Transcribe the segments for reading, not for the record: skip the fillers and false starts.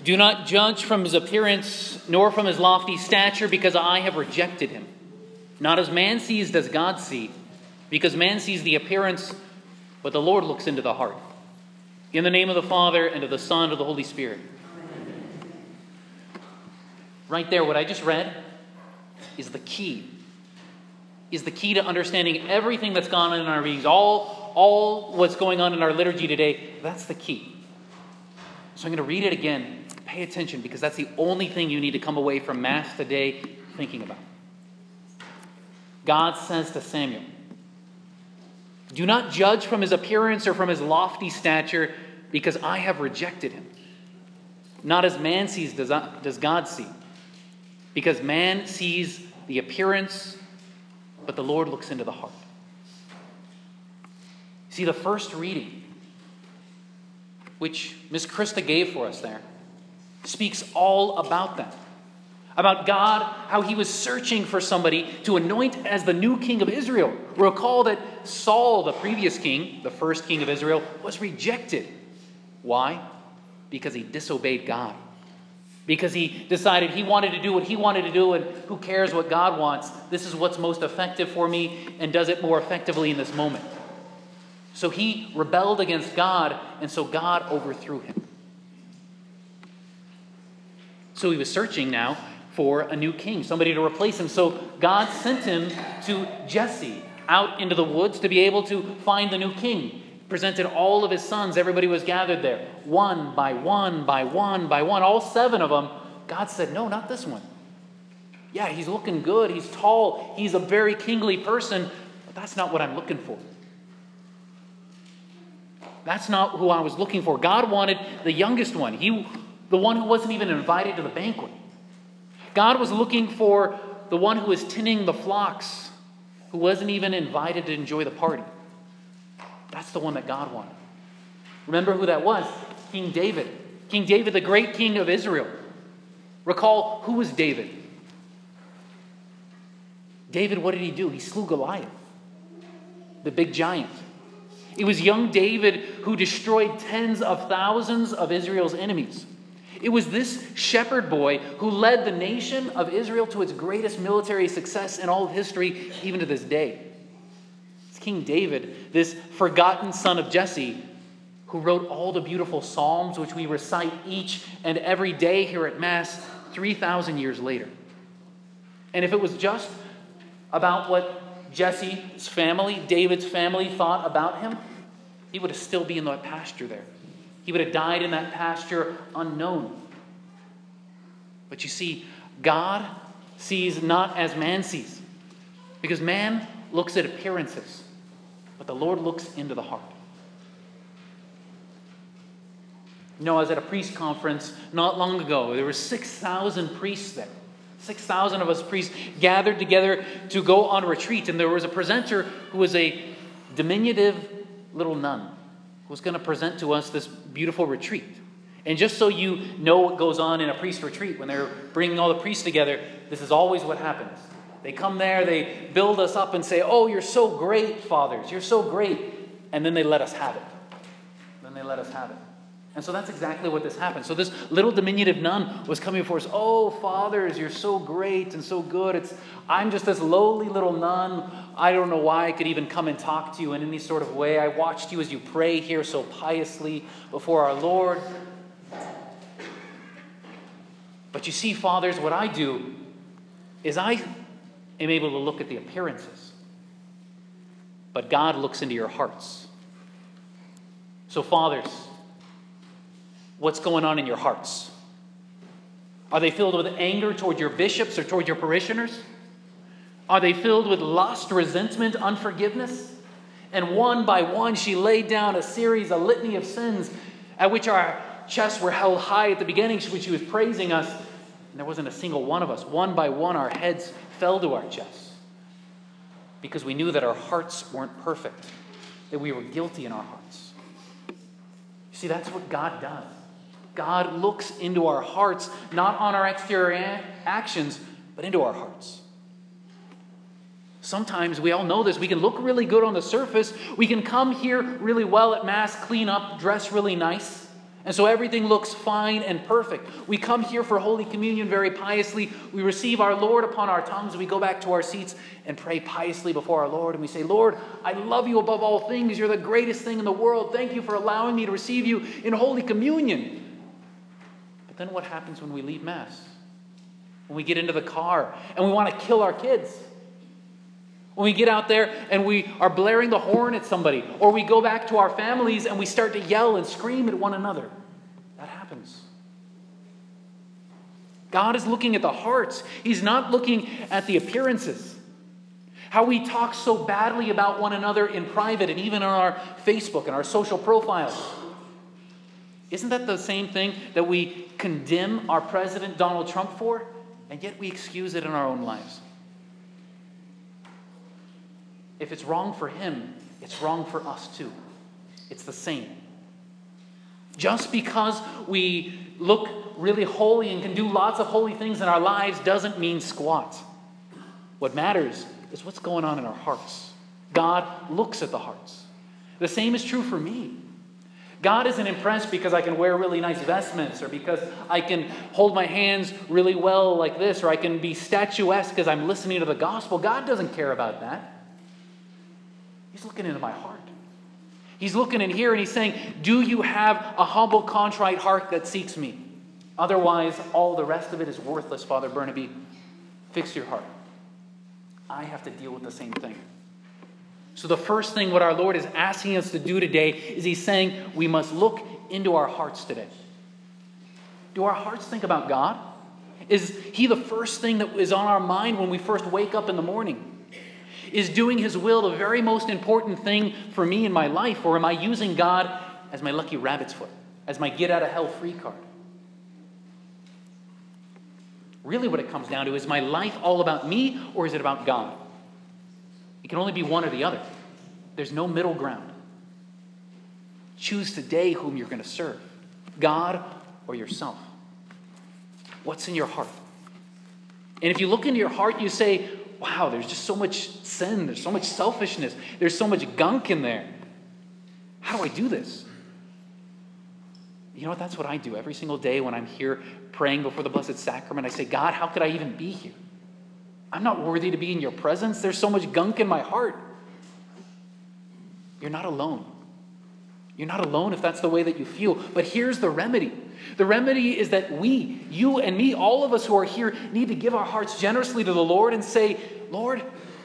Do not judge from his appearance, nor from his lofty stature, because I have rejected him. Not as man sees does God see, because man sees the appearance, but the Lord looks into the heart. In the name of the Father, and of the Son, and of the Holy Spirit. Right there, what I just read is the key. Is the key to understanding everything that's gone on in our readings. All what's going on in our liturgy today, that's the key. So I'm going to read it again. Pay attention, because that's the only thing you need to come away from Mass today thinking about. God says to Samuel, do not judge from his appearance or from his lofty stature, because I have rejected him. Not as man sees does God see, because man sees the appearance, but the Lord looks into the heart. See, the first reading, which Miss Krista gave for us there, speaks all about that. About God, how he was searching for somebody to anoint as the new king of Israel. Recall that Saul, the previous king, the first king of Israel, was rejected. Why? Because he disobeyed God. Because he decided he wanted to do what he wanted to do, and who cares what God wants? This is what's most effective for me, and does it more effectively in this moment. So he rebelled against God, and so God overthrew him. So he was searching now for a new king, somebody to replace him. So God sent him to Jesse out into the woods to be able to find the new king. Presented all of his sons. Everybody was gathered there. One by one, by one, by one. All 7 of them. God said, no, not this one. Yeah, he's looking good. He's tall. He's a very kingly person. But that's not what I'm looking for. That's not who I was looking for. God wanted the youngest one. The one who wasn't even invited to the banquet. God was looking for the one who was tending the flocks, who wasn't even invited to enjoy the party. That's the one that God wanted. Remember who that was? King David. King David, the great king of Israel. Recall, who was David? David, what did he do? He slew Goliath, the big giant. It was young David who destroyed tens of thousands of Israel's enemies. It was this shepherd boy who led the nation of Israel to its greatest military success in all of history, even to this day. It's King David, this forgotten son of Jesse, who wrote all the beautiful psalms which we recite each and every day here at Mass 3,000 years later. And if it was just about what Jesse's family, David's family, thought about him, he would still be in that pasture there. He would have died in that pasture unknown. But you see, God sees not as man sees. Because man looks at appearances, but the Lord looks into the heart. You know, I was at a priest conference not long ago. There were 6,000 priests there. 6,000 of us priests gathered together to go on a retreat. And there was a presenter who was a diminutive little nun who was going to present to us this beautiful retreat. And just so you know what goes on in a priest retreat, when they're bringing all the priests together, this is always what happens. They come there, they build us up and say, oh, you're so great, fathers. You're so great. And then they let us have it. And so that's exactly what this happened. So this little diminutive nun was coming before us. Oh, fathers, you're so great and so good. I'm just this lowly little nun. I don't know why I could even come and talk to you in any sort of way. I watched you as you pray here so piously before our Lord. But you see, fathers, what I do is I am able to look at the appearances. But God looks into your hearts. So fathers, what's going on in your hearts? Are they filled with anger toward your bishops or toward your parishioners? Are they filled with lust, resentment, unforgiveness? And one by one, she laid down a litany of sins at which our chests were held high at the beginning when she was praising us. And there wasn't a single one of us. One by one, our heads fell to our chests because we knew that our hearts weren't perfect, that we were guilty in our hearts. You see, that's what God does. God looks into our hearts, not on our exterior actions, but into our hearts. Sometimes, we all know this, we can look really good on the surface. We can come here really well at Mass, clean up, dress really nice, And so everything looks fine and perfect. We come here for Holy Communion very piously. We receive our Lord upon our tongues. We go back to our seats and pray piously before our Lord. And we say, Lord, I love you above all things. You're the greatest thing in the world. Thank you for allowing me to receive you in Holy Communion. But then what happens when we leave Mass? When we get into the car and we want to kill our kids? When we get out there and we are blaring the horn at somebody, or we go back to our families and we start to yell and scream at one another. That happens. God is looking at the hearts. He's not looking at the appearances. How we talk so badly about one another in private and even on our Facebook and our social profiles. Isn't that the same thing that we condemn our President Donald Trump for? And yet we excuse it in our own lives. If it's wrong for him, it's wrong for us too. It's the same. Just because we look really holy and can do lots of holy things in our lives doesn't mean squat. What matters is what's going on in our hearts. God looks at the hearts. The same is true for me. God isn't impressed because I can wear really nice vestments, or because I can hold my hands really well like this, or I can be statuesque because I'm listening to the gospel. God doesn't care about that. He's looking into my heart. He's looking in here and he's saying, do you have a humble, contrite heart that seeks me? Otherwise, all the rest of it is worthless, Father Burnaby. Fix your heart. I have to deal with the same thing. So the first thing what our Lord is asking us to do today is he's saying we must look into our hearts today. Do our hearts think about God? Is he the first thing that is on our mind when we first wake up in the morning? Is doing his will the very most important thing for me in my life? Or am I using God as my lucky rabbit's foot, as my get out of hell free card? Really what it comes down to is my life all about me, or is it about God? It can only be one or the other. There's no middle ground. Choose today whom you're going to serve, God or yourself. What's in your heart? And if you look into your heart, you say, wow, there's just so much sin. There's so much selfishness. There's so much gunk in there. How do I do this? You know what? That's what I do every single day when I'm here praying before the Blessed Sacrament. I say, God, how could I even be here? I'm not worthy to be in your presence. There's so much gunk in my heart. You're not alone. You're not alone if that's the way that you feel. But here's the remedy. The remedy is that we, you and me, all of us who are here, need to give our hearts generously to the Lord and say, Lord,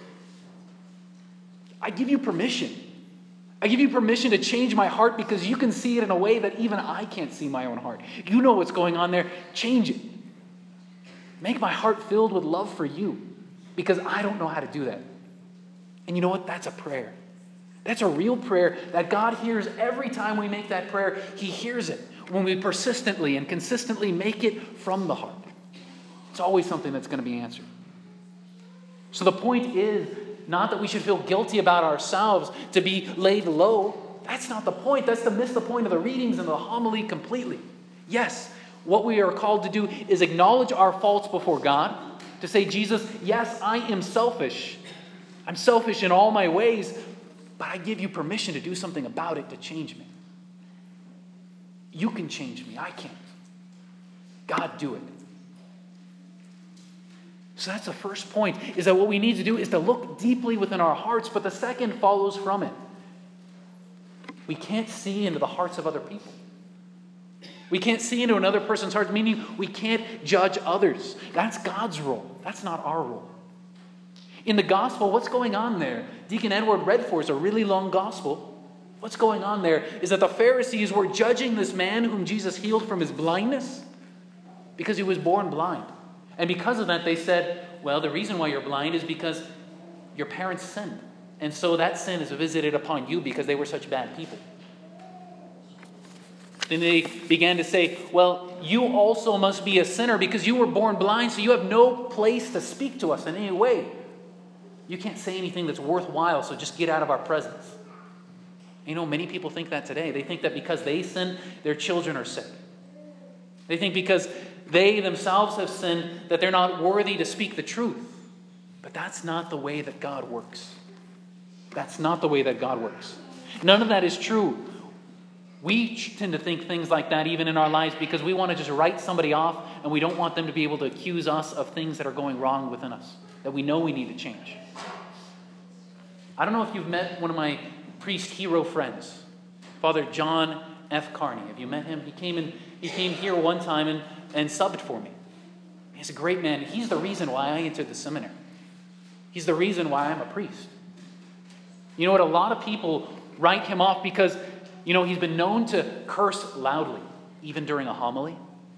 I give you permission. I give you permission to change my heart because you can see it in a way that even I can't see my own heart. You know what's going on there. Change it. Make my heart filled with love for you because I don't know how to do that. And you know what? That's a prayer. That's a real prayer that God hears every time we make that prayer. He hears it when we persistently and consistently make it from the heart. It's always something that's going to be answered. So the point is not that we should feel guilty about ourselves to be laid low. That's not the point. That's to miss the point of the readings and the homily completely. Yes, what we are called to do is acknowledge our faults before God, to say, Jesus, yes, I am selfish. I'm selfish in all my ways, but I give you permission to do something about it to change me. You can change me. I can't. God, do it. So that's the first point, is that what we need to do is to look deeply within our hearts, but the second follows from it. We can't see into the hearts of other people. We can't see into another person's heart, meaning we can't judge others. That's God's role. That's not our role. In the gospel, what's going on there? Deacon Edward read for us a really long gospel. What's going on there is that the Pharisees were judging this man whom Jesus healed from his blindness because he was born blind. And because of that, they said, well, the reason why you're blind is because your parents sinned. And so that sin is visited upon you because they were such bad people. Then they began to say, well, you also must be a sinner because you were born blind, so you have no place to speak to us in any way. You can't say anything that's worthwhile, so just get out of our presence. You know, many people think that today. They think that because they sin, their children are sick. They think because they themselves have sinned that they're not worthy to speak the truth. But that's not the way that God works. That's not the way that God works. None of that is true. We tend to think things like that even in our lives because we want to just write somebody off and we don't want them to be able to accuse us of things that are going wrong within us, that we know we need to change. I don't know if you've met one of my priest hero friends, Father John F. Carney. Have you met him? He came here one time and subbed for me. He's a great man. He's the reason why I entered the seminary. He's the reason why I'm a priest. You know what? A lot of people write him off because, he's been known to curse loudly, even during a homily.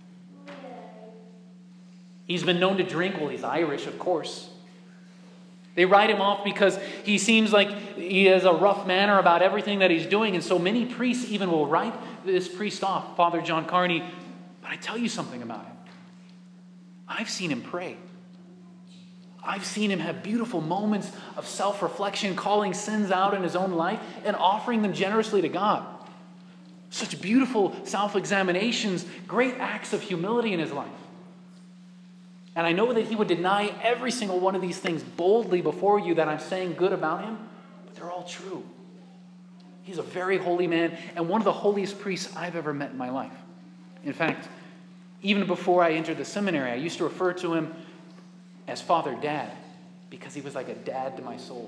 He's been known to drink. Well, he's Irish, of course. They write him off because he seems like he has a rough manner about everything that he's doing. And so many priests even will write this priest off, Father John Carney. But I tell you something about him. I've seen him pray. I've seen him have beautiful moments of self-reflection, calling sins out in his own life and offering them generously to God. Such beautiful self-examinations, great acts of humility in his life. And I know that he would deny every single one of these things boldly before you that I'm saying good about him, but they're all true. He's a very holy man and one of the holiest priests I've ever met in my life. In fact, even before I entered the seminary, I used to refer to him as Father Dad because he was like a dad to my soul.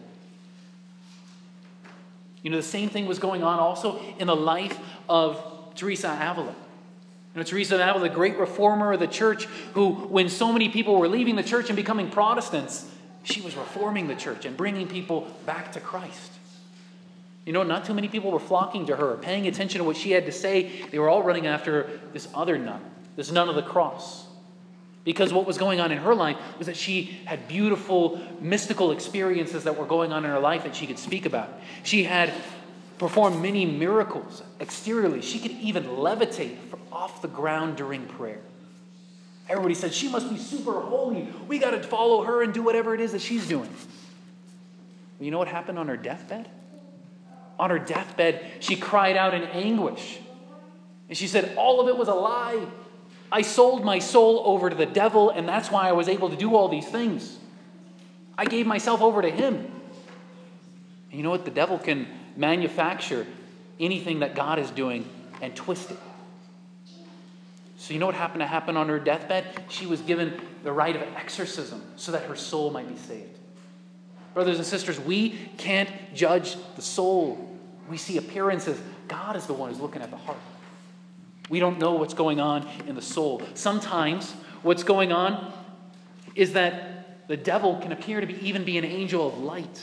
The same thing was going on also in the life of Teresa Avila. Teresa of Avila, the great reformer of the church, who, when so many people were leaving the church and becoming Protestants, she was reforming the church and bringing people back to Christ. Not too many people were flocking to her, paying attention to what she had to say. They were all running after this other nun, this nun of the cross. Because what was going on in her life was that she had beautiful, mystical experiences that were going on in her life that she could speak about. She had performed many miracles exteriorly. She could even levitate from off the ground during prayer. Everybody said, she must be super holy. We got to follow her and do whatever it is that she's doing. Well, you know what happened on her deathbed? On her deathbed, she cried out in anguish. And she said, all of it was a lie. I sold my soul over to the devil, and that's why I was able to do all these things. I gave myself over to him. And you know what? The devil can manufacture anything that God is doing and twist it. So you know what happened to happen on her deathbed? She was given the rite of exorcism so that her soul might be saved. Brothers and sisters, we can't judge the soul. We see appearances. God is the one who's looking at the heart. We don't know what's going on in the soul. Sometimes what's going on is that the devil can appear to even be an angel of light.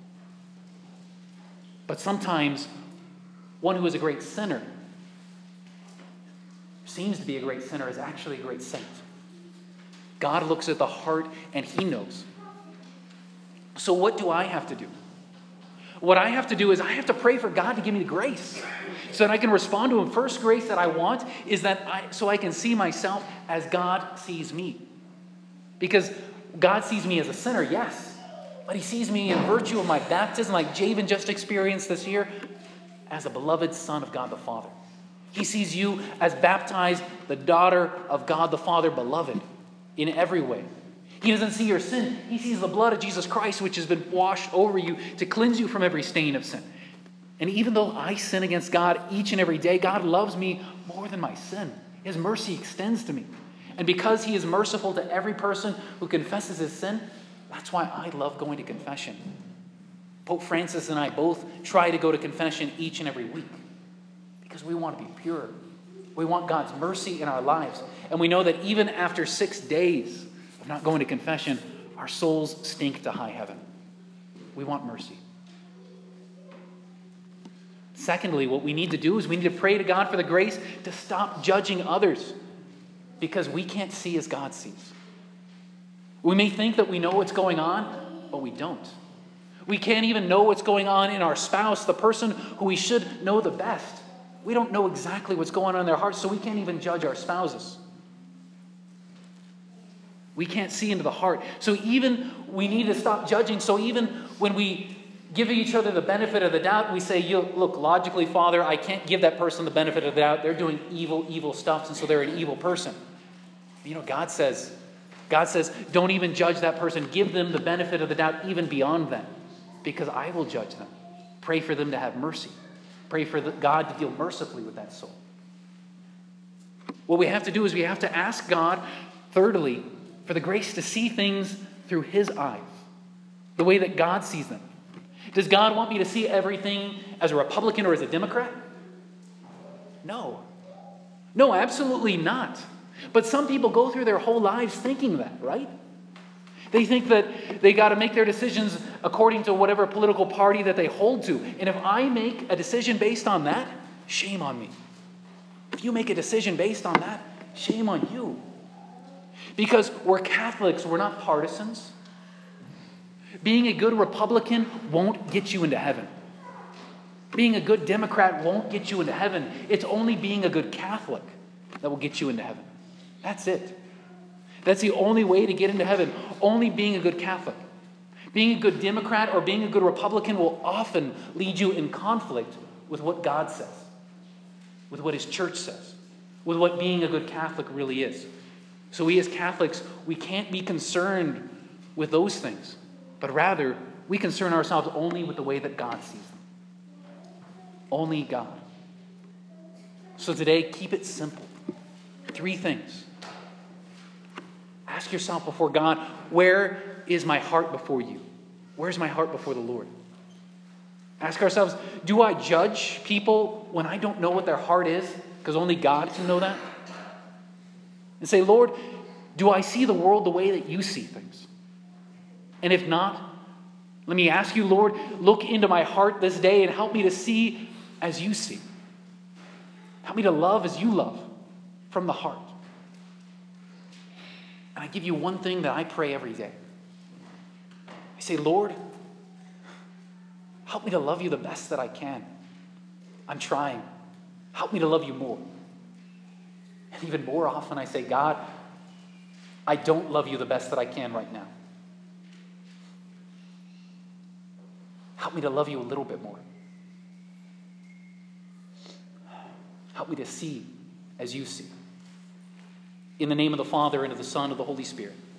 But sometimes one who is a great sinner, seems to be a great sinner, is actually a great saint. God looks at the heart and he knows. So what do I have to do? What I have to do is I have to pray for God to give me the grace so that I can respond to him. First grace that I want is that so I can see myself as God sees me. Because God sees me as a sinner, yes. But he sees me in virtue of my baptism, like Javen just experienced this year, as a beloved son of God the Father. He sees you as baptized, the daughter of God the Father, beloved in every way. He doesn't see your sin. He sees the blood of Jesus Christ, which has been washed over you to cleanse you from every stain of sin. And even though I sin against God each and every day, God loves me more than my sin. His mercy extends to me. And because he is merciful to every person who confesses his sin, that's why I love going to confession. Pope Francis and I both try to go to confession each and every week because we want to be pure. We want God's mercy in our lives. And we know that even after 6 days of not going to confession, our souls stink to high heaven. We want mercy. Secondly, what we need to do is we need to pray to God for the grace to stop judging others because we can't see as God sees. We may think that we know what's going on, but we don't. We can't even know what's going on in our spouse, the person who we should know the best. We don't know exactly what's going on in their hearts, so we can't even judge our spouses. We can't see into the heart. So even we need to stop judging. So even when we give each other the benefit of the doubt, we say, look, logically, Father, I can't give that person the benefit of the doubt. They're doing evil stuff, and so they're an evil person. God says, don't even judge that person. Give them the benefit of the doubt even beyond that, because I will judge them. Pray for them to have mercy. Pray for God to deal mercifully with that soul. What we have to do is we have to ask God, thirdly, for the grace to see things through His eyes, the way that God sees them. Does God want me to see everything as a Republican or as a Democrat? No. No, absolutely not. But some people go through their whole lives thinking that, right? They think that they got to make their decisions according to whatever political party that they hold to. And if I make a decision based on that, shame on me. If you make a decision based on that, shame on you. Because we're Catholics, we're not partisans. Being a good Republican won't get you into heaven. Being a good Democrat won't get you into heaven. It's only being a good Catholic that will get you into heaven. That's it. That's the only way to get into heaven. Only being a good Catholic. Being a good Democrat or being a good Republican will often lead you in conflict with what God says, with what His church says, with what being a good Catholic really is. So we as Catholics, we can't be concerned with those things, but rather we concern ourselves only with the way that God sees them. Only God. So today, keep it simple. 3 things. Ask yourself before God, where is my heart before you? Where's my heart before the Lord? Ask ourselves, do I judge people when I don't know what their heart is? Because only God can know that. And say, Lord, do I see the world the way that you see things? And if not, let me ask you, Lord, look into my heart this day and help me to see as you see. Help me to love as you love from the heart. And I give you one thing that I pray every day. I say, Lord, help me to love you the best that I can. I'm trying. Help me to love you more. And even more often I say, God, I don't love you the best that I can right now. Help me to love you a little bit more. Help me to see as you see. In the name of the Father, and of the Son, and of the Holy Spirit.